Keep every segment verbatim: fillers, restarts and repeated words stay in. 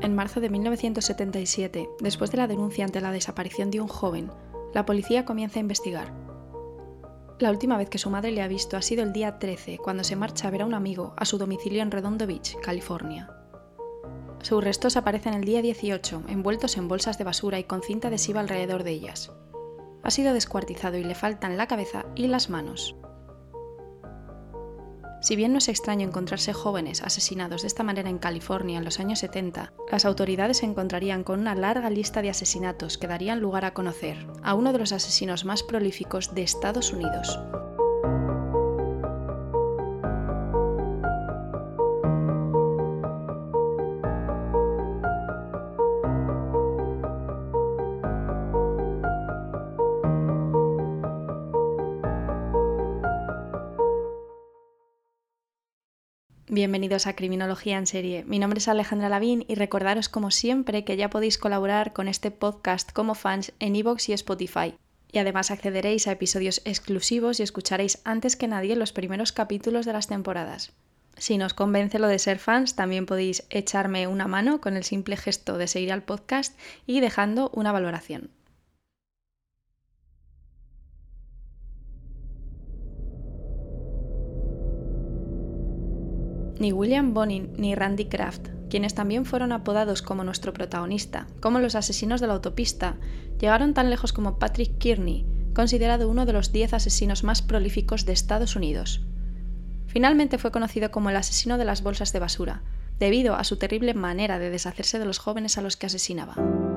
En marzo de mil novecientos setenta y siete, después de la denuncia ante la desaparición de un joven, la policía comienza a investigar. La última vez que su madre le ha visto ha sido el día trece, cuando se marcha a ver a un amigo a su domicilio en Redondo Beach, California. Sus restos aparecen el día dieciocho, envueltos en bolsas de basura y con cinta adhesiva alrededor de ellas. Ha sido descuartizado y le faltan la cabeza y las manos. Si bien no es extraño encontrarse jóvenes asesinados de esta manera en California en los años setenta, las autoridades se encontrarían con una larga lista de asesinatos que darían lugar a conocer a uno de los asesinos más prolíficos de Estados Unidos. Bienvenidos a Criminología en Serie. Mi nombre es Alejandra Lavín y recordaros como siempre que ya podéis colaborar con este podcast como fans en iVoox y Spotify. Y además accederéis a episodios exclusivos y escucharéis antes que nadie los primeros capítulos de las temporadas. Si nos convence lo de ser fans, también podéis echarme una mano con el simple gesto de seguir al podcast y dejando una valoración. Ni William Bonin ni Randy Kraft, quienes también fueron apodados como nuestro protagonista, como los asesinos de la autopista, llegaron tan lejos como Patrick Kearney, considerado uno de los diez asesinos más prolíficos de Estados Unidos. Finalmente fue conocido como el asesino de las bolsas de basura, debido a su terrible manera de deshacerse de los jóvenes a los que asesinaba.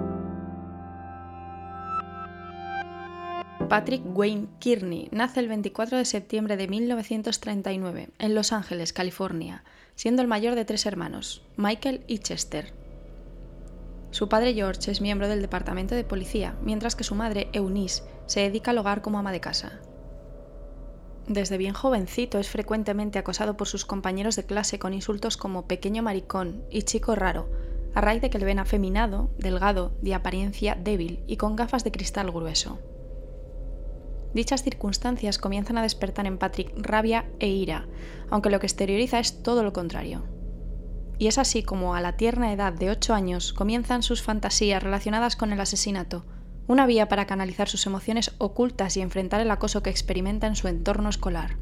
Patrick Wayne Kearney nace el veinticuatro de septiembre de mil novecientos treinta y nueve en Los Ángeles, California, siendo el mayor de tres hermanos, Michael y Chester. Su padre George es miembro del departamento de policía, mientras que su madre Eunice se dedica al hogar como ama de casa. Desde bien jovencito es frecuentemente acosado por sus compañeros de clase con insultos como pequeño maricón y chico raro, a raíz de que le ven afeminado, delgado, de apariencia débil y con gafas de cristal grueso. Dichas circunstancias comienzan a despertar en Patrick rabia e ira, aunque lo que exterioriza es todo lo contrario. Y es así como a la tierna edad de ocho años comienzan sus fantasías relacionadas con el asesinato, una vía para canalizar sus emociones ocultas y enfrentar el acoso que experimenta en su entorno escolar.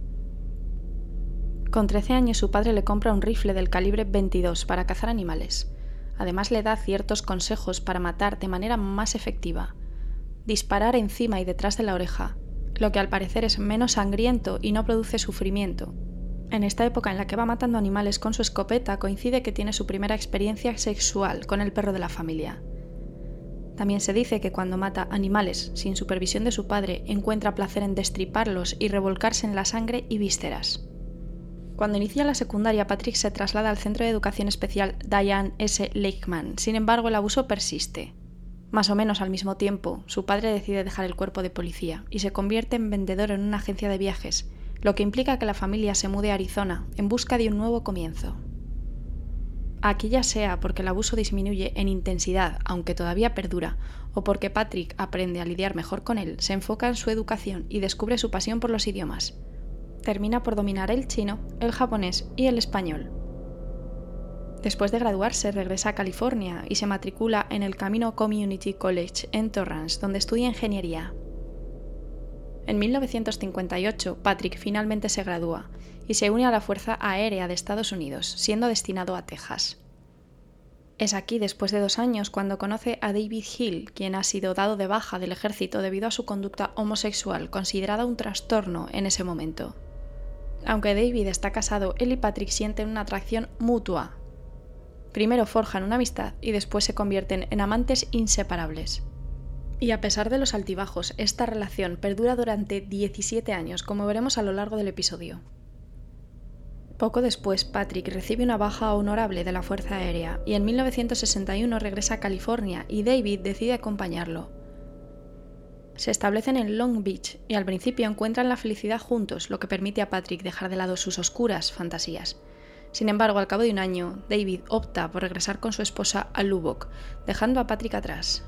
Con trece años su padre le compra un rifle del calibre veintidós para cazar animales. Además le da ciertos consejos para matar de manera más efectiva. Disparar encima y detrás de la oreja, lo que al parecer es menos sangriento y no produce sufrimiento. En esta época en la que va matando animales con su escopeta coincide que tiene su primera experiencia sexual con el perro de la familia. También se dice que cuando mata animales sin supervisión de su padre encuentra placer en destriparlos y revolcarse en la sangre y vísceras. Cuando inicia la secundaria, Patrick se traslada al Centro de Educación Especial Diane S. Lakeman, sin embargo el abuso persiste. Más o menos al mismo tiempo, su padre decide dejar el cuerpo de policía y se convierte en vendedor en una agencia de viajes, lo que implica que la familia se mude a Arizona en busca de un nuevo comienzo. Aquí ya sea porque el abuso disminuye en intensidad, aunque todavía perdura, o porque Patrick aprende a lidiar mejor con él, se enfoca en su educación y descubre su pasión por los idiomas. Termina por dominar el chino, el japonés y el español. Después de graduarse, regresa a California y se matricula en el Camino Community College en Torrance, donde estudia ingeniería. En mil novecientos cincuenta y ocho, Patrick finalmente se gradúa y se une a la Fuerza Aérea de Estados Unidos, siendo destinado a Texas. Es aquí, después de dos años, cuando conoce a David Hill, quien ha sido dado de baja del ejército debido a su conducta homosexual, considerada un trastorno en ese momento. Aunque David está casado, él y Patrick sienten una atracción mutua. Primero forjan una amistad y después se convierten en amantes inseparables. Y a pesar de los altibajos, esta relación perdura durante diecisiete años, como veremos a lo largo del episodio. Poco después, Patrick recibe una baja honorable de la Fuerza Aérea y en mil novecientos sesenta y uno regresa a California y David decide acompañarlo. Se establecen en Long Beach y al principio encuentran la felicidad juntos, lo que permite a Patrick dejar de lado sus oscuras fantasías. Sin embargo, al cabo de un año, David opta por regresar con su esposa a Lubbock, dejando a Patrick atrás.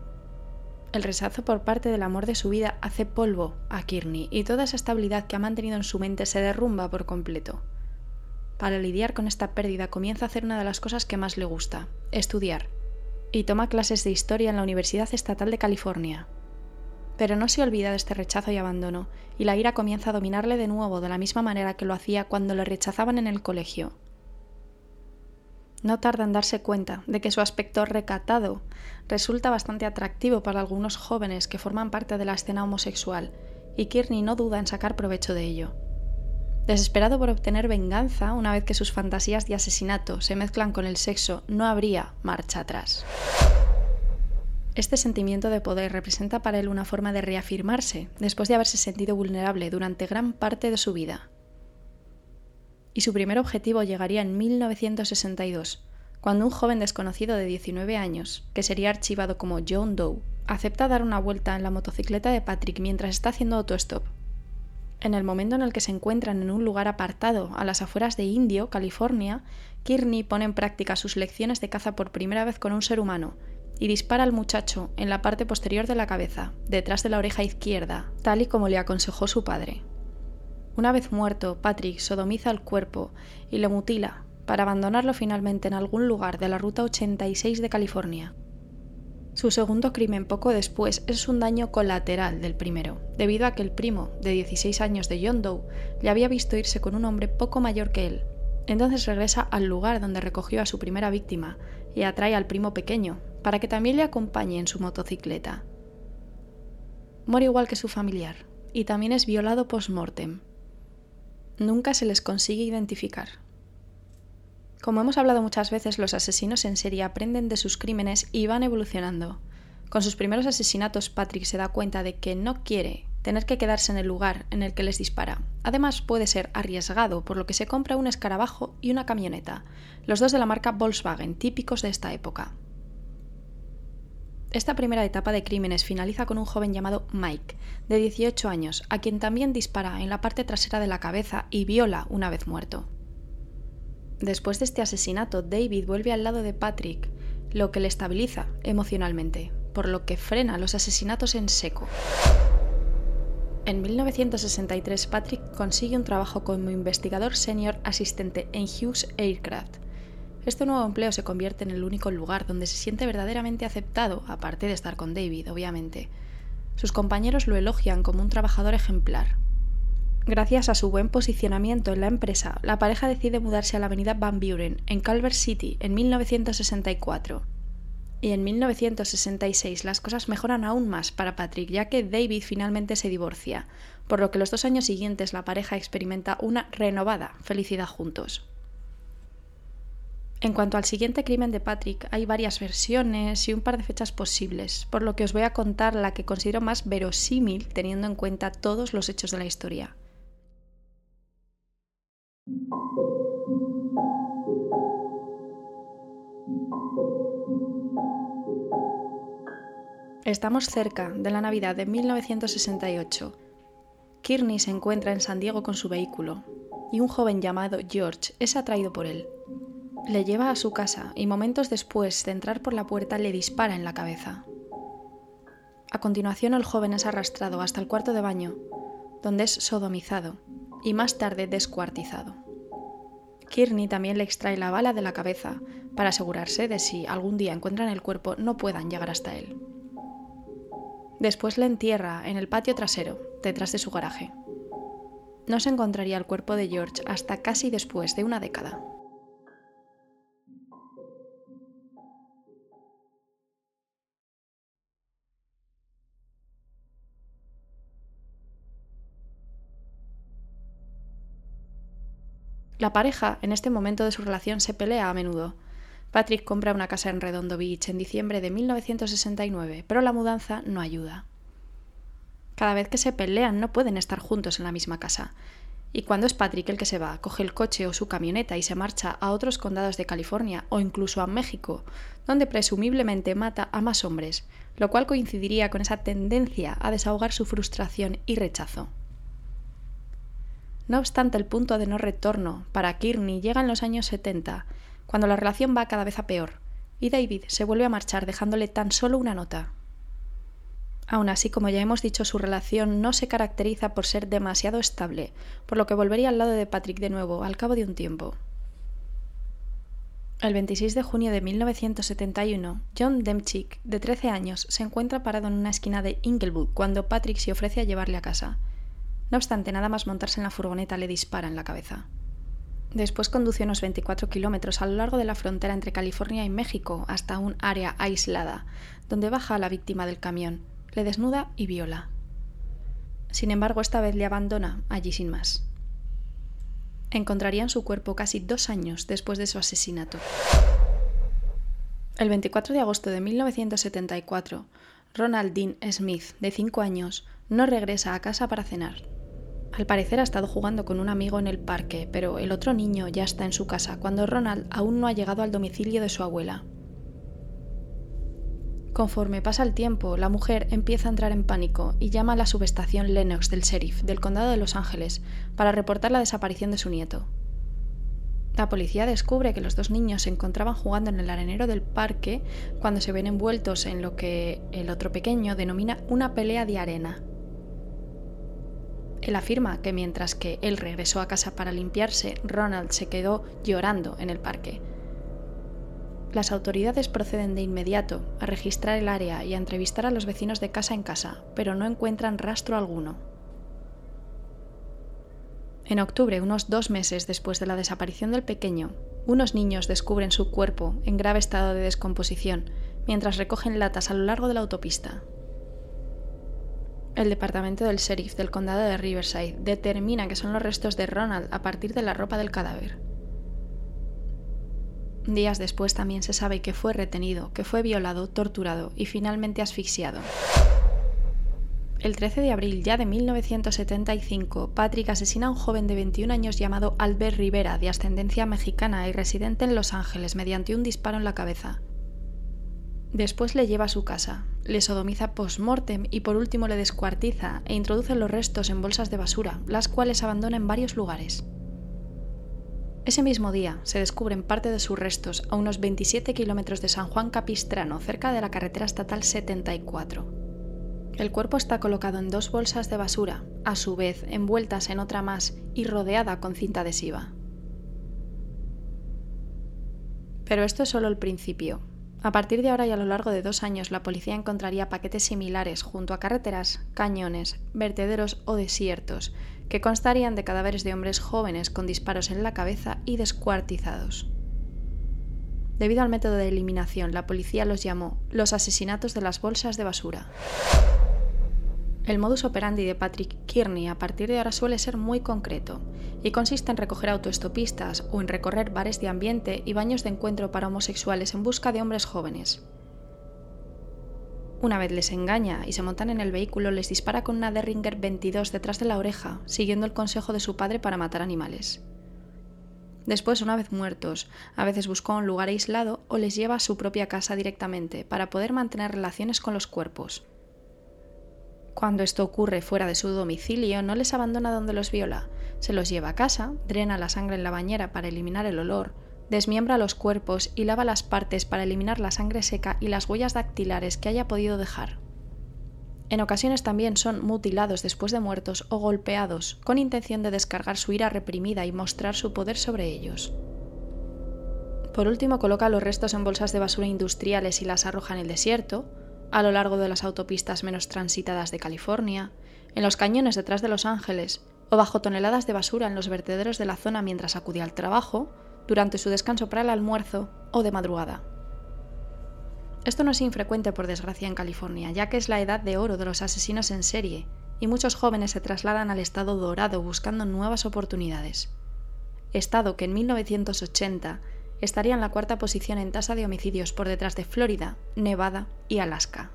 El rechazo por parte del amor de su vida hace polvo a Kearney y toda esa estabilidad que ha mantenido en su mente se derrumba por completo. Para lidiar con esta pérdida comienza a hacer una de las cosas que más le gusta, estudiar, y toma clases de historia en la Universidad Estatal de California. Pero no se olvida de este rechazo y abandono, y la ira comienza a dominarle de nuevo de la misma manera que lo hacía cuando le rechazaban en el colegio. No tarda en darse cuenta de que su aspecto recatado resulta bastante atractivo para algunos jóvenes que forman parte de la escena homosexual, y Kearney no duda en sacar provecho de ello. Desesperado por obtener venganza, una vez que sus fantasías de asesinato se mezclan con el sexo, no habría marcha atrás. Este sentimiento de poder representa para él una forma de reafirmarse después de haberse sentido vulnerable durante gran parte de su vida. Y su primer objetivo llegaría en mil novecientos sesenta y dos, cuando un joven desconocido de diecinueve años, que sería archivado como John Doe, acepta dar una vuelta en la motocicleta de Patrick mientras está haciendo autostop. En el momento en el que se encuentran en un lugar apartado a las afueras de Indio, California, Kearney pone en práctica sus lecciones de caza por primera vez con un ser humano y dispara al muchacho en la parte posterior de la cabeza, detrás de la oreja izquierda, tal y como le aconsejó su padre. Una vez muerto, Patrick sodomiza el cuerpo y lo mutila para abandonarlo finalmente en algún lugar de la Ruta ochenta y seis de California. Su segundo crimen poco después es un daño colateral del primero, debido a que el primo, de dieciséis años de John Doe, le había visto irse con un hombre poco mayor que él. Entonces regresa al lugar donde recogió a su primera víctima y atrae al primo pequeño, para que también le acompañe en su motocicleta. Muere igual que su familiar, y también es violado post-mortem. Nunca se les consigue identificar. Como hemos hablado muchas veces, los asesinos en serie aprenden de sus crímenes y van evolucionando. Con sus primeros asesinatos, Patrick se da cuenta de que no quiere tener que quedarse en el lugar en el que les dispara. Además, puede ser arriesgado, por lo que se compra un escarabajo y una camioneta, los dos de la marca Volkswagen, típicos de esta época. Esta primera etapa de crímenes finaliza con un joven llamado Mike, de dieciocho años, a quien también dispara en la parte trasera de la cabeza y viola una vez muerto. Después de este asesinato, David vuelve al lado de Patrick, lo que le estabiliza emocionalmente, por lo que frena los asesinatos en seco. En mil novecientos sesenta y tres, Patrick consigue un trabajo como investigador senior asistente en Hughes Aircraft. Este nuevo empleo se convierte en el único lugar donde se siente verdaderamente aceptado, aparte de estar con David, obviamente. Sus compañeros lo elogian como un trabajador ejemplar. Gracias a su buen posicionamiento en la empresa, la pareja decide mudarse a la avenida Van Buren, en Culver City, en mil novecientos sesenta y cuatro. Y en mil novecientos sesenta y seis las cosas mejoran aún más para Patrick, ya que David finalmente se divorcia, por lo que los dos años siguientes la pareja experimenta una renovada felicidad juntos. En cuanto al siguiente crimen de Patrick, hay varias versiones y un par de fechas posibles, por lo que os voy a contar la que considero más verosímil teniendo en cuenta todos los hechos de la historia. Estamos cerca de la Navidad de mil novecientos sesenta y ocho. Kearney se encuentra en San Diego con su vehículo, y un joven llamado George es atraído por él. Le lleva a su casa y momentos después de entrar por la puerta le dispara en la cabeza. A continuación el joven es arrastrado hasta el cuarto de baño, donde es sodomizado y más tarde descuartizado. Kearney también le extrae la bala de la cabeza para asegurarse de si algún día encuentran el cuerpo no puedan llegar hasta él. Después le entierra en el patio trasero, detrás de su garaje. No se encontraría el cuerpo de George hasta casi después de una década. La pareja, en este momento de su relación, se pelea a menudo. Patrick compra una casa en Redondo Beach en diciembre de mil novecientos sesenta y nueve, pero la mudanza no ayuda. Cada vez que se pelean no pueden estar juntos en la misma casa. Y cuando es Patrick el que se va, coge el coche o su camioneta y se marcha a otros condados de California o incluso a México, donde presumiblemente mata a más hombres, lo cual coincidiría con esa tendencia a desahogar su frustración y rechazo. No obstante, el punto de no retorno para Kearney llega en los años setenta, cuando la relación va cada vez a peor, y David se vuelve a marchar dejándole tan solo una nota. Aún así, como ya hemos dicho, su relación no se caracteriza por ser demasiado estable, por lo que volvería al lado de Patrick de nuevo al cabo de un tiempo. El veintiséis de junio de mil novecientos setenta y uno, John Demchick, de trece años, se encuentra parado en una esquina de Inglewood cuando Patrick se ofrece a llevarle a casa. No obstante, nada más montarse en la furgoneta le dispara en la cabeza. Después conduce unos veinticuatro kilómetros a lo largo de la frontera entre California y México hasta un área aislada, donde baja a la víctima del camión, le desnuda y viola. Sin embargo, esta vez le abandona allí sin más. Encontrarían su cuerpo casi dos años después de su asesinato. El veinticuatro de agosto de mil novecientos setenta y cuatro, Ronald Dean Smith, de cinco años, no regresa a casa para cenar. Al parecer ha estado jugando con un amigo en el parque, pero el otro niño ya está en su casa cuando Ronald aún no ha llegado al domicilio de su abuela. Conforme pasa el tiempo, la mujer empieza a entrar en pánico y llama a la subestación Lenox del sheriff del condado de Los Ángeles para reportar la desaparición de su nieto. La policía descubre que los dos niños se encontraban jugando en el arenero del parque cuando se ven envueltos en lo que el otro pequeño denomina una pelea de arena. Él afirma que mientras que él regresó a casa para limpiarse, Ronald se quedó llorando en el parque. Las autoridades proceden de inmediato a registrar el área y a entrevistar a los vecinos de casa en casa, pero no encuentran rastro alguno. En octubre, unos dos meses después de la desaparición del pequeño, unos niños descubren su cuerpo en grave estado de descomposición mientras recogen latas a lo largo de la autopista. El departamento del sheriff del condado de Riverside determina que son los restos de Ronald a partir de la ropa del cadáver. Días después también se sabe que fue retenido, que fue violado, torturado y finalmente asfixiado. El trece de abril ya de mil novecientos setenta y cinco, Patrick asesina a un joven de veintiún años llamado Albert Rivera, de ascendencia mexicana y residente en Los Ángeles, mediante un disparo en la cabeza. Después le lleva a su casa, le sodomiza post-mortem y por último le descuartiza e introduce los restos en bolsas de basura, las cuales abandona en varios lugares. Ese mismo día se descubren parte de sus restos a unos veintisiete kilómetros de San Juan Capistrano, cerca de la carretera estatal setenta y cuatro. El cuerpo está colocado en dos bolsas de basura, a su vez envueltas en otra más y rodeada con cinta adhesiva. Pero esto es solo el principio. A partir de ahora y a lo largo de dos años, la policía encontraría paquetes similares junto a carreteras, cañones, vertederos o desiertos, que constarían de cadáveres de hombres jóvenes con disparos en la cabeza y descuartizados. Debido al método de eliminación, la policía los llamó los asesinatos de las bolsas de basura. El modus operandi de Patrick Kearney a partir de ahora suele ser muy concreto y consiste en recoger autoestopistas o en recorrer bares de ambiente y baños de encuentro para homosexuales en busca de hombres jóvenes. Una vez les engaña y se montan en el vehículo, les dispara con una Derringer veintidós detrás de la oreja, siguiendo el consejo de su padre para matar animales. Después, una vez muertos, a veces busca un lugar aislado o les lleva a su propia casa directamente para poder mantener relaciones con los cuerpos. Cuando esto ocurre fuera de su domicilio, no les abandona donde los viola, se los lleva a casa, drena la sangre en la bañera para eliminar el olor, desmiembra los cuerpos y lava las partes para eliminar la sangre seca y las huellas dactilares que haya podido dejar. En ocasiones también son mutilados después de muertos o golpeados, con intención de descargar su ira reprimida y mostrar su poder sobre ellos. Por último, coloca los restos en bolsas de basura industriales y las arroja en el desierto, a lo largo de las autopistas menos transitadas de California, en los cañones detrás de Los Ángeles o bajo toneladas de basura en los vertederos de la zona mientras acudía al trabajo, durante su descanso para el almuerzo o de madrugada. Esto no es infrecuente, por desgracia, en California, ya que es la edad de oro de los asesinos en serie y muchos jóvenes se trasladan al estado dorado buscando nuevas oportunidades. Estado que en mil novecientos ochenta estaría en la cuarta posición en tasa de homicidios por detrás de Florida, Nevada y Alaska.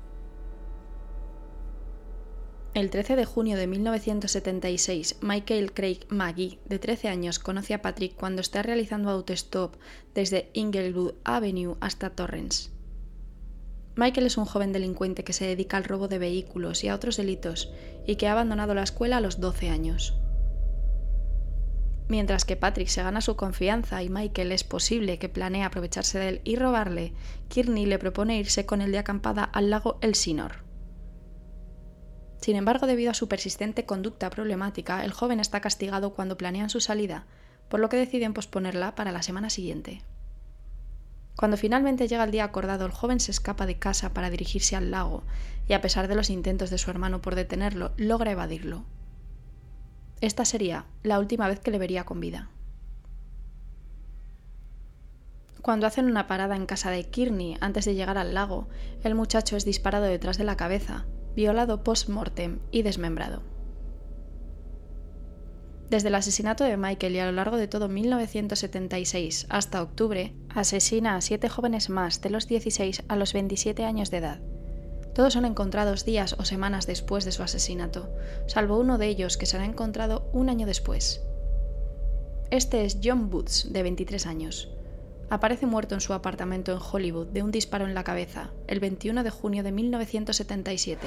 El trece de junio de mil novecientos setenta y seis, Michael Craig McGee, de trece años, conoce a Patrick cuando está realizando autostop desde Inglewood Avenue hasta Torrance. Michael es un joven delincuente que se dedica al robo de vehículos y a otros delitos y que ha abandonado la escuela a los doce años. Mientras que Patrick se gana su confianza y Michael es posible que planee aprovecharse de él y robarle, Kearney le propone irse con él de acampada al lago Elsinore. Sin embargo, debido a su persistente conducta problemática, el joven está castigado cuando planean su salida, por lo que deciden posponerla para la semana siguiente. Cuando finalmente llega el día acordado, el joven se escapa de casa para dirigirse al lago y, a pesar de los intentos de su hermano por detenerlo, logra evadirlo. Esta sería la última vez que le vería con vida. Cuando hacen una parada en casa de Kearney antes de llegar al lago, el muchacho es disparado detrás de la cabeza, violado post-mortem y desmembrado. Desde el asesinato de Michael y a lo largo de todo mil novecientos setenta y seis hasta octubre, asesina a siete jóvenes más de los dieciséis a los veintisiete años de edad. Todos son encontrados días o semanas después de su asesinato, salvo uno de ellos que será encontrado un año después. Este es John Boots, de veintitrés años. Aparece muerto en su apartamento en Hollywood de un disparo en la cabeza, el veintiuno de junio de mil novecientos setenta y siete.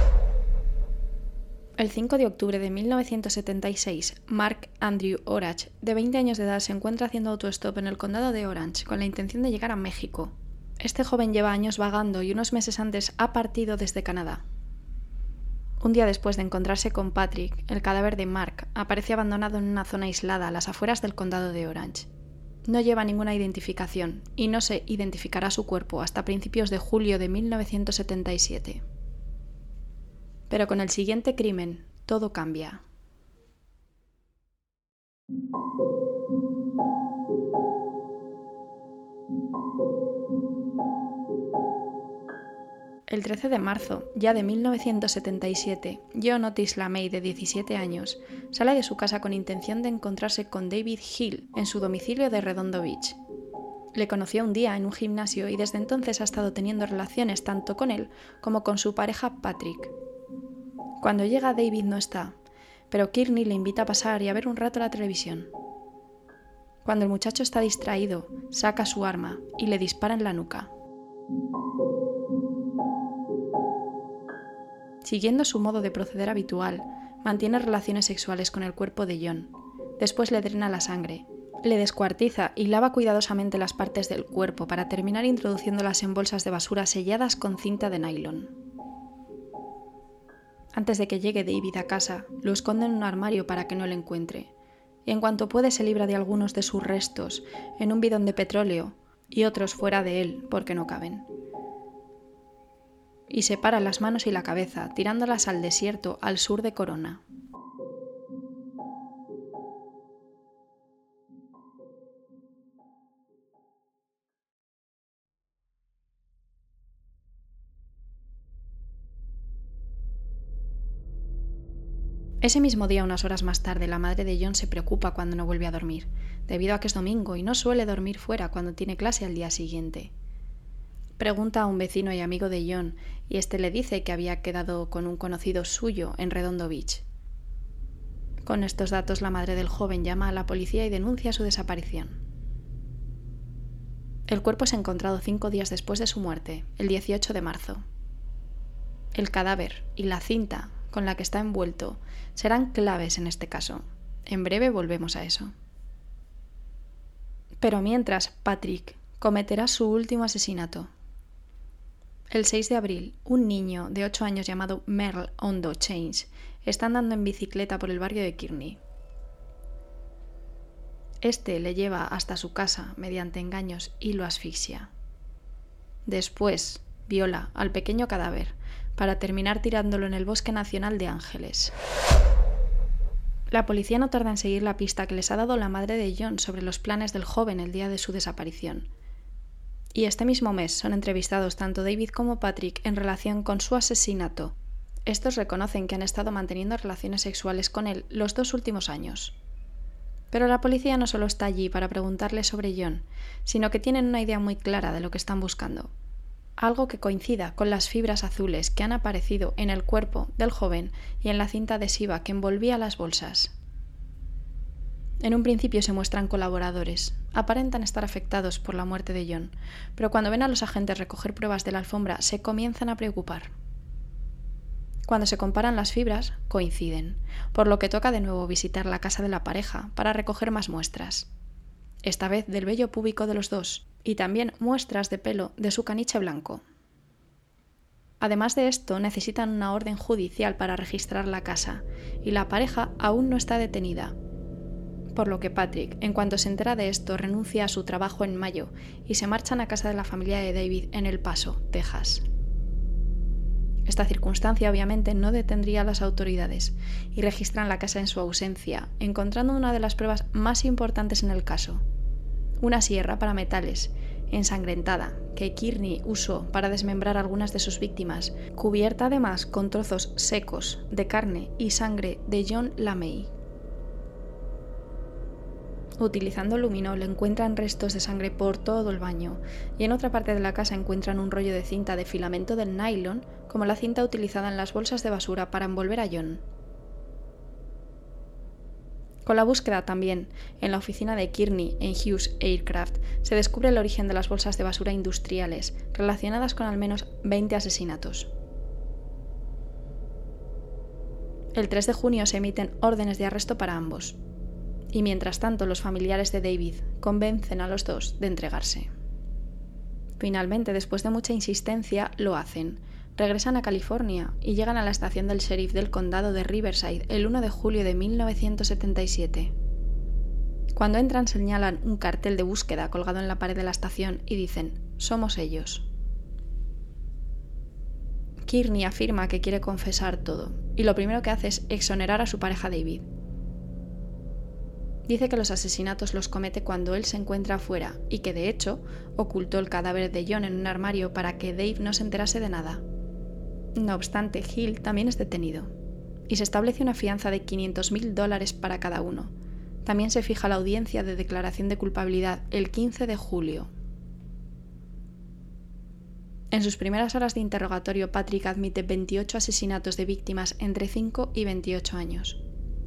El cinco de octubre de mil novecientos setenta y seis, Mark Andrew Orage, de veinte años de edad, se encuentra haciendo autostop en el condado de Orange con la intención de llegar a México. Este joven lleva años vagando y unos meses antes ha partido desde Canadá. Un día después de encontrarse con Patrick, el cadáver de Mark aparece abandonado en una zona aislada a las afueras del condado de Orange. No lleva ninguna identificación y no se identificará su cuerpo hasta principios de julio de mil novecientos setenta y siete. Pero con el siguiente crimen, todo cambia. El trece de marzo, ya de mil novecientos setenta y siete, John Otis LaMay, de diecisiete años, sale de su casa con intención de encontrarse con David Hill en su domicilio de Redondo Beach. Le conoció un día en un gimnasio y desde entonces ha estado teniendo relaciones tanto con él como con su pareja Patrick. Cuando llega, David no está, pero Kearney le invita a pasar y a ver un rato la televisión. Cuando el muchacho está distraído, saca su arma y le dispara en la nuca. Siguiendo su modo de proceder habitual, mantiene relaciones sexuales con el cuerpo de John. Después le drena la sangre, le descuartiza y lava cuidadosamente las partes del cuerpo para terminar introduciéndolas en bolsas de basura selladas con cinta de nylon. Antes de que llegue David a casa, lo esconde en un armario para que no lo encuentre, y en cuanto puede se libra de algunos de sus restos en un bidón de petróleo y otros fuera de él porque no caben. Y separa las manos y la cabeza, tirándolas al desierto al sur de Corona. Ese mismo día, unas horas más tarde, la madre de John se preocupa cuando no vuelve a dormir, debido a que es domingo y no suele dormir fuera cuando tiene clase al día siguiente. Pregunta a un vecino y amigo de John y este le dice que había quedado con un conocido suyo en Redondo Beach. Con estos datos, la madre del joven llama a la policía y denuncia su desaparición. El cuerpo es encontrado cinco días después de su muerte, el dieciocho de marzo. El cadáver y la cinta con la que está envuelto serán claves en este caso. En breve volvemos a eso. Pero mientras, Patrick cometerá su último asesinato. El seis de abril, un niño de ocho años llamado Merle Ondo Chains está andando en bicicleta por el barrio de Kearney. Este le lleva hasta su casa mediante engaños y lo asfixia. Después, viola al pequeño cadáver para terminar tirándolo en el Bosque Nacional de Ángeles. La policía no tarda en seguir la pista que les ha dado la madre de John sobre los planes del joven el día de su desaparición. Y este mismo mes son entrevistados tanto David como Patrick en relación con su asesinato. Estos reconocen que han estado manteniendo relaciones sexuales con él los dos últimos años. Pero la policía no solo está allí para preguntarle sobre John, sino que tienen una idea muy clara de lo que están buscando. Algo que coincida con las fibras azules que han aparecido en el cuerpo del joven y en la cinta adhesiva que envolvía las bolsas. En un principio se muestran colaboradores, aparentan estar afectados por la muerte de John, pero cuando ven a los agentes recoger pruebas de la alfombra se comienzan a preocupar. Cuando se comparan las fibras, coinciden, por lo que toca de nuevo visitar la casa de la pareja para recoger más muestras. Esta vez del vello púbico de los dos, y también muestras de pelo de su caniche blanco. Además de esto, necesitan una orden judicial para registrar la casa, y la pareja aún no está detenida. por lo que Patrick, en cuanto se entera de esto, renuncia a su trabajo en mayo y se marchan a casa de la familia de David en El Paso, Texas. Esta circunstancia obviamente no detendría a las autoridades y registran la casa en su ausencia, encontrando una de las pruebas más importantes en el caso: una sierra para metales, ensangrentada, que Kearney usó para desmembrar algunas de sus víctimas, cubierta además con trozos secos de carne y sangre de John LaMay. Utilizando luminol encuentran restos de sangre por todo el baño y en otra parte de la casa encuentran un rollo de cinta de filamento del nylon, como la cinta utilizada en las bolsas de basura para envolver a John. Con la búsqueda también, en la oficina de Kearney en Hughes Aircraft, se descubre el origen de las bolsas de basura industriales, relacionadas con al menos veinte asesinatos. El tres de junio se emiten órdenes de arresto para ambos. Y mientras tanto, los familiares de David convencen a los dos de entregarse. Finalmente, después de mucha insistencia, lo hacen. Regresan a California y llegan a la estación del sheriff del condado de Riverside el uno de julio de mil novecientos setenta y siete. Cuando entran, señalan un cartel de búsqueda colgado en la pared de la estación y dicen: «Somos ellos». Kearney afirma que quiere confesar todo, y lo primero que hace es exonerar a su pareja David. Dice que los asesinatos los comete cuando él se encuentra afuera y que, de hecho, ocultó el cadáver de John en un armario para que Dave no se enterase de nada. No obstante, Hill también es detenido y se establece una fianza de quinientos mil dólares para cada uno. También se fija la audiencia de declaración de culpabilidad el quince de julio. En sus primeras horas de interrogatorio, Patrick admite veintiocho asesinatos de víctimas entre cinco y veintiocho años.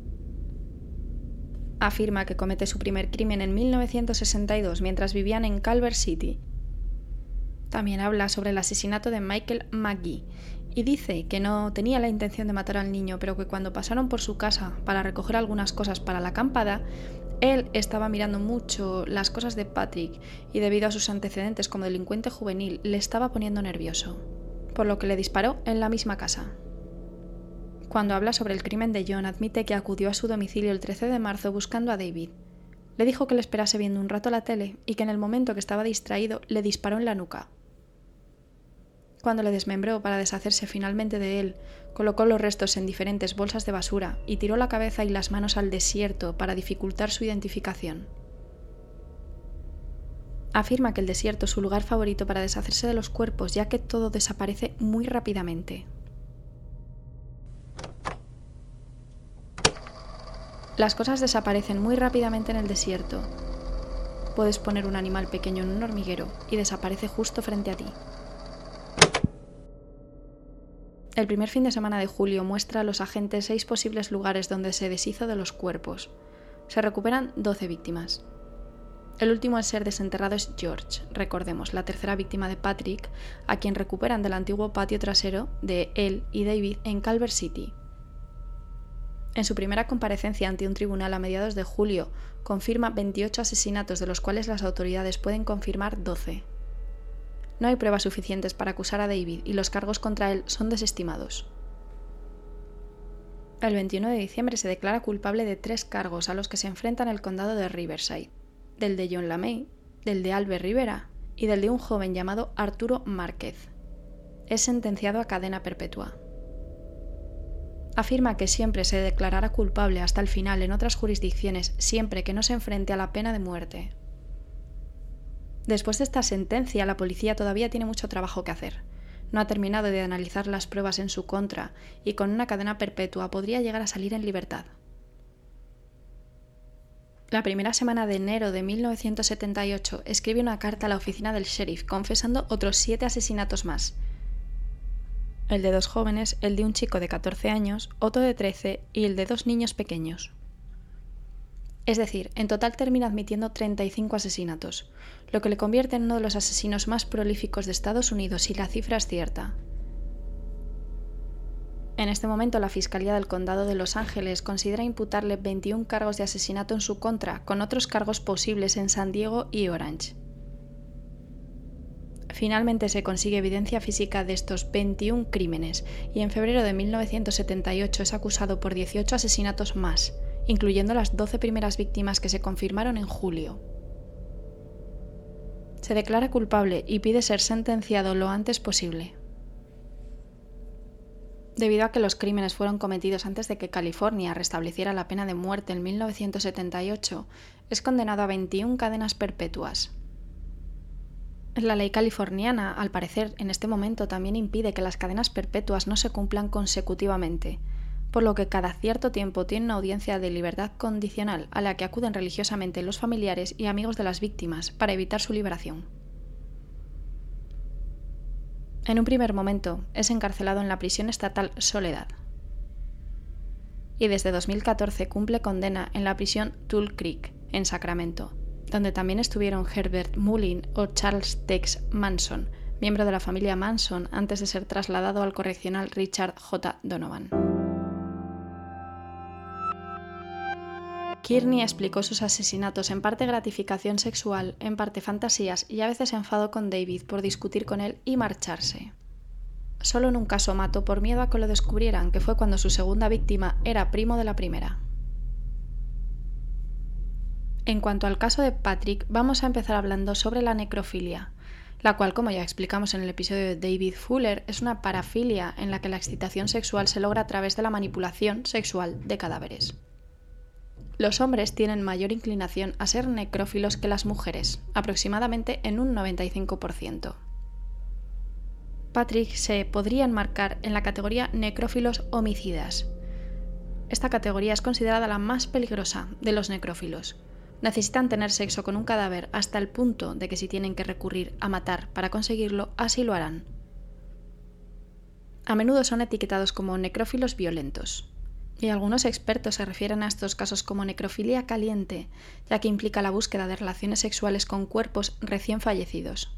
Afirma que comete su primer crimen en mil novecientos sesenta y dos mientras vivían en Culver City. También habla sobre el asesinato de Michael McGee y dice que no tenía la intención de matar al niño, pero que cuando pasaron por su casa para recoger algunas cosas para la acampada, él estaba mirando mucho las cosas de Patrick y debido a sus antecedentes como delincuente juvenil le estaba poniendo nervioso, por lo que le disparó en la misma casa. Cuando habla sobre el crimen de John, admite que acudió a su domicilio el trece de marzo buscando a David. Le dijo que le esperase viendo un rato la tele y que en el momento que estaba distraído le disparó en la nuca. Cuando le desmembró para deshacerse finalmente de él, colocó los restos en diferentes bolsas de basura y tiró la cabeza y las manos al desierto para dificultar su identificación. Afirma que el desierto es su lugar favorito para deshacerse de los cuerpos, ya que todo desaparece muy rápidamente. Las cosas desaparecen muy rápidamente en el desierto. Puedes poner un animal pequeño en un hormiguero y desaparece justo frente a ti. El primer fin de semana de julio muestra a los agentes seis posibles lugares donde se deshizo de los cuerpos. Se recuperan doce víctimas. El último en ser desenterrado es George, recordemos, la tercera víctima de Patrick, a quien recuperan del antiguo patio trasero de él y David en Culver City. En su primera comparecencia ante un tribunal a mediados de julio, confirma veintiocho asesinatos, de los cuales las autoridades pueden confirmar doce. No hay pruebas suficientes para acusar a David y los cargos contra él son desestimados. El veintiuno de diciembre se declara culpable de tres cargos a los que se enfrentan el condado de Riverside: del de John LaMay, del de Albert Rivera y del de un joven llamado Arturo Márquez. Es sentenciado a cadena perpetua. Afirma que siempre se declarará culpable hasta el final en otras jurisdicciones, siempre que no se enfrente a la pena de muerte. Después de esta sentencia, la policía todavía tiene mucho trabajo que hacer. No ha terminado de analizar las pruebas en su contra y con una cadena perpetua podría llegar a salir en libertad. La primera semana de enero de mil novecientos setenta y ocho escribe una carta a la oficina del sheriff confesando otros siete asesinatos más. El de dos jóvenes, el de un chico de catorce años, otro de trece y el de dos niños pequeños. Es decir, en total termina admitiendo treinta y cinco asesinatos, lo que le convierte en uno de los asesinos más prolíficos de Estados Unidos, y la cifra es cierta. En este momento, la Fiscalía del Condado de Los Ángeles considera imputarle veintiún cargos de asesinato en su contra, con otros cargos posibles en San Diego y Orange. Finalmente se consigue evidencia física de estos veintiún crímenes y en febrero de mil novecientos setenta y ocho es acusado por dieciocho asesinatos más incluyendo las doce primeras víctimas que se confirmaron en julio. Se declara culpable y pide ser sentenciado lo antes posible. Debido a que los crímenes fueron cometidos antes de que California restableciera la pena de muerte en mil novecientos setenta y ocho, es condenado a veintiuna cadenas perpetuas. La ley californiana, al parecer, en este momento también impide que las cadenas perpetuas no se cumplan consecutivamente, por lo que cada cierto tiempo tiene una audiencia de libertad condicional a la que acuden religiosamente los familiares y amigos de las víctimas para evitar su liberación. En un primer momento, es encarcelado en la prisión estatal Soledad. Y desde dos mil catorce cumple condena en la prisión Tull Creek, en Sacramento, donde también estuvieron Herbert Mullin o Charles Tex Manson, miembro de la familia Manson antes de ser trasladado al correccional Richard J. Donovan. Kearney explicó sus asesinatos en parte gratificación sexual, en parte fantasías y a veces enfado con David por discutir con él y marcharse. Solo en un caso mató por miedo a que lo descubrieran, que fue cuando su segunda víctima era primo de la primera. En cuanto al caso de Patrick, vamos a empezar hablando sobre la necrofilia, la cual, como ya explicamos en el episodio de David Fuller, es una parafilia en la que la excitación sexual se logra a través de la manipulación sexual de cadáveres. Los hombres tienen mayor inclinación a ser necrófilos que las mujeres, aproximadamente en un noventa y cinco por ciento. Patrick se podría enmarcar en la categoría necrófilos homicidas. Esta categoría es considerada la más peligrosa de los necrófilos. Necesitan tener sexo con un cadáver hasta el punto de que si tienen que recurrir a matar para conseguirlo, así lo harán. A menudo son etiquetados como necrófilos violentos. Y algunos expertos se refieren a estos casos como necrofilia caliente, ya que implica la búsqueda de relaciones sexuales con cuerpos recién fallecidos.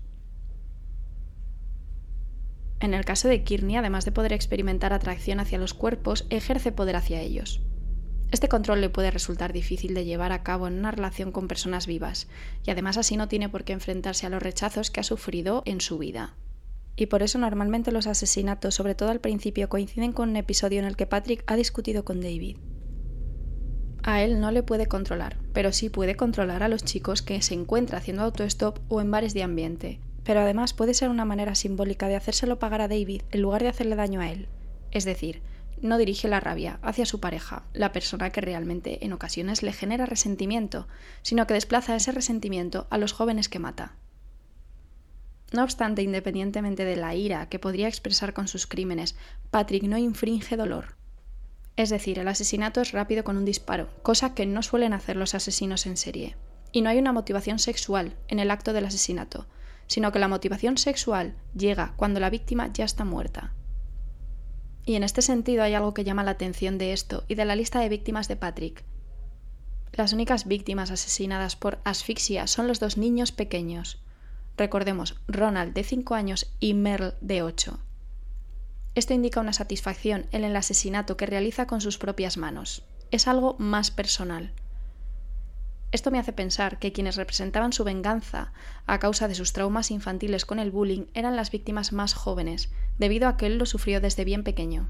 En el caso de Kearney, además de poder experimentar atracción hacia los cuerpos, ejerce poder hacia ellos. Este control le puede resultar difícil de llevar a cabo en una relación con personas vivas, y además así no tiene por qué enfrentarse a los rechazos que ha sufrido en su vida. Y por eso normalmente los asesinatos, sobre todo al principio, coinciden con un episodio en el que Patrick ha discutido con David. A él no le puede controlar, pero sí puede controlar a los chicos que se encuentra haciendo autostop o en bares de ambiente. Pero además puede ser una manera simbólica de hacérselo pagar a David en lugar de hacerle daño a él. Es decir, no dirige la rabia hacia su pareja, la persona que realmente en ocasiones le genera resentimiento, sino que desplaza ese resentimiento a los jóvenes que mata. No obstante, independientemente de la ira que podría expresar con sus crímenes, Patrick no infringe dolor. Es decir, el asesinato es rápido con un disparo, cosa que no suelen hacer los asesinos en serie. Y no hay una motivación sexual en el acto del asesinato, sino que la motivación sexual llega cuando la víctima ya está muerta. Y en este sentido hay algo que llama la atención de esto y de la lista de víctimas de Patrick. Las únicas víctimas asesinadas por asfixia son los dos niños pequeños. Recordemos, Ronald de cinco años y Merle de ocho. Esto indica una satisfacción en el asesinato que realiza con sus propias manos. Es algo más personal. Esto me hace pensar que quienes representaban su venganza a causa de sus traumas infantiles con el bullying eran las víctimas más jóvenes, debido a que él lo sufrió desde bien pequeño.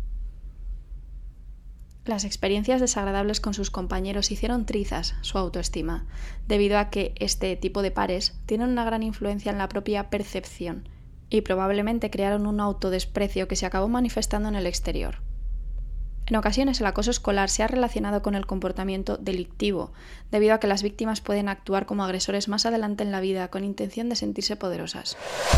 Las experiencias desagradables con sus compañeros hicieron trizas su autoestima, debido a que este tipo de pares tienen una gran influencia en la propia percepción y probablemente crearon un autodesprecio que se acabó manifestando en el exterior. En ocasiones el acoso escolar se ha relacionado con el comportamiento delictivo, debido a que las víctimas pueden actuar como agresores más adelante en la vida con intención de sentirse poderosas.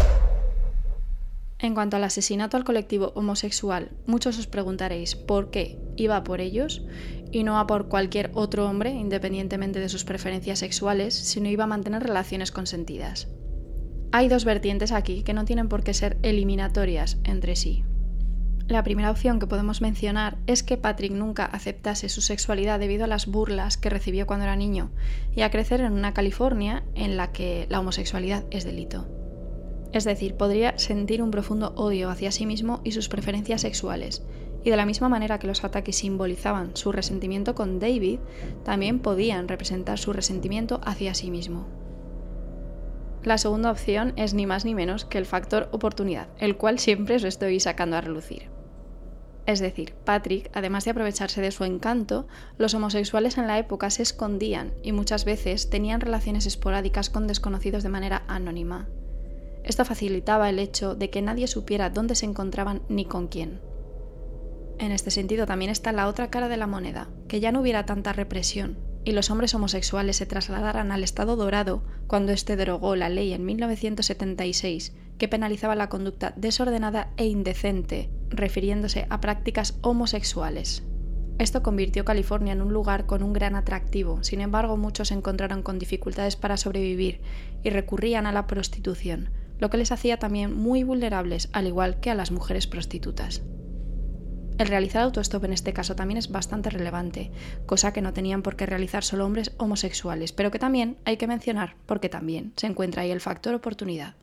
En cuanto al asesinato al colectivo homosexual, muchos os preguntaréis por qué iba por ellos y no a por cualquier otro hombre, independientemente de sus preferencias sexuales, sino iba a mantener relaciones consentidas. Hay dos vertientes aquí que no tienen por qué ser eliminatorias entre sí. La primera opción que podemos mencionar es que Patrick nunca aceptase su sexualidad debido a las burlas que recibió cuando era niño y a crecer en una California en la que la homosexualidad es delito. Es decir, podría sentir un profundo odio hacia sí mismo y sus preferencias sexuales, y de la misma manera que los ataques simbolizaban su resentimiento con David, también podían representar su resentimiento hacia sí mismo. La segunda opción es ni más ni menos que el factor oportunidad, el cual siempre os estoy sacando a relucir. Es decir, Patrick, además de aprovecharse de su encanto, los homosexuales en la época se escondían y muchas veces tenían relaciones esporádicas con desconocidos de manera anónima. Esto facilitaba el hecho de que nadie supiera dónde se encontraban ni con quién. En este sentido también está la otra cara de la moneda, que ya no hubiera tanta represión y los hombres homosexuales se trasladaran al Estado Dorado cuando éste derogó la ley en mil novecientos setenta y seis que penalizaba la conducta desordenada e indecente, refiriéndose a prácticas homosexuales. Esto convirtió California en un lugar con un gran atractivo, sin embargo muchos se encontraron con dificultades para sobrevivir y recurrían a la prostitución, lo que les hacía también muy vulnerables, al igual que a las mujeres prostitutas. El realizar autostop en este caso también es bastante relevante, cosa que no tenían por qué realizar solo hombres homosexuales, pero que también hay que mencionar porque también se encuentra ahí el factor oportunidad.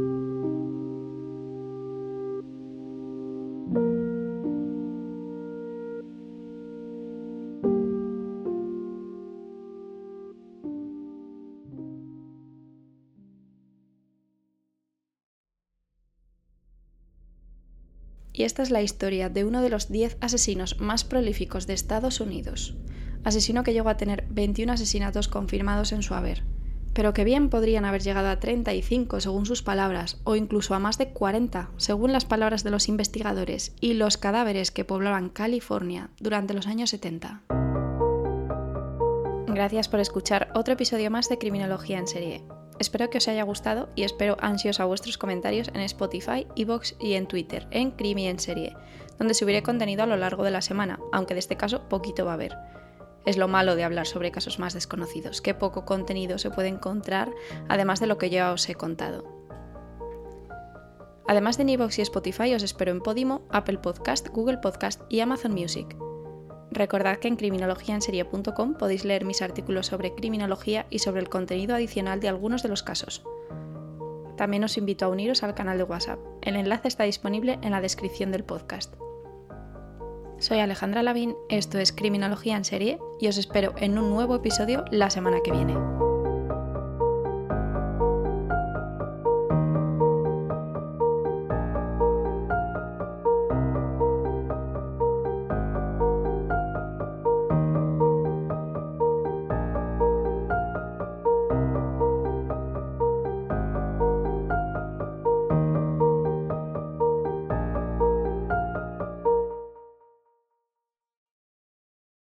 Y esta es la historia de uno de los diez asesinos más prolíficos de Estados Unidos. Asesino que llegó a tener veintiún asesinatos confirmados en su haber, pero que bien podrían haber llegado a treinta y cinco según sus palabras, o incluso a más de cuarenta según las palabras de los investigadores y los cadáveres que poblaban California durante los años setenta. Gracias por escuchar otro episodio más de Criminología en Serie. Espero que os haya gustado y espero ansiosa vuestros comentarios en Spotify, iVoox y en Twitter, en Crimi en Serie, donde subiré contenido a lo largo de la semana, aunque de este caso poquito va a haber. Es lo malo de hablar sobre casos más desconocidos, que poco contenido se puede encontrar, además de lo que ya os he contado. Además de en iVoox y Spotify, os espero en Podimo, Apple Podcast, Google Podcast y Amazon Music. Recordad que en criminología en serie punto com podéis leer mis artículos sobre criminología y sobre el contenido adicional de algunos de los casos. También os invito a uniros al canal de WhatsApp. El enlace está disponible en la descripción del podcast. Soy Alejandra Lavín, esto es Criminología en Serie y os espero en un nuevo episodio la semana que viene.